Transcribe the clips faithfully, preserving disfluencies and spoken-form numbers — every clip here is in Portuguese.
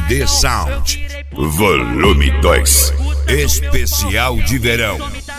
D Sound, volume dois, especial de verão.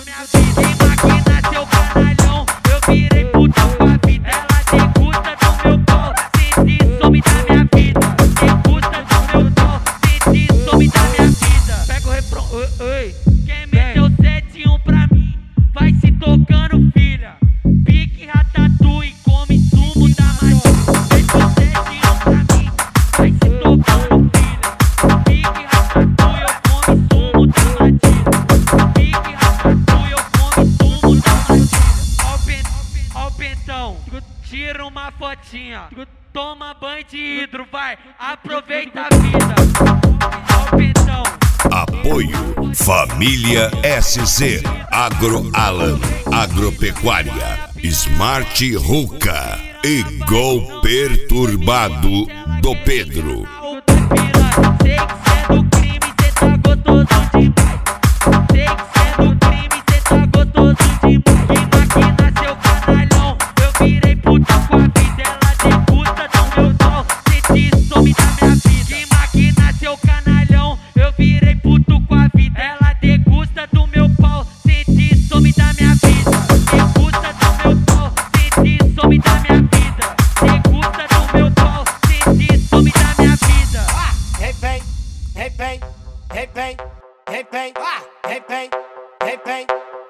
Eu virei puta com a vida, ela tem custa do meu pau, sente some da minha vida. Tem custa do meu pau, sente some da minha vida. Pega o refrão, oi, oi. Quem meteu sete um pra mim, vai se tocando, filha. Pique ratatouille, come sumo da magia. Meteu sete um pra mim, vai se tocando, filha. Pique ratatouille, eu come sumo da magia. Pique ratatouille, eu come sumo da magia. Ó o pentão, tira uma fotinha, toma banho de hidro, vai, aproveita a vida. Ó o pentão. Apoio Família S C, Agroalan, Agropecuária, Smart Ruka e Gol Perturbado do Pedro.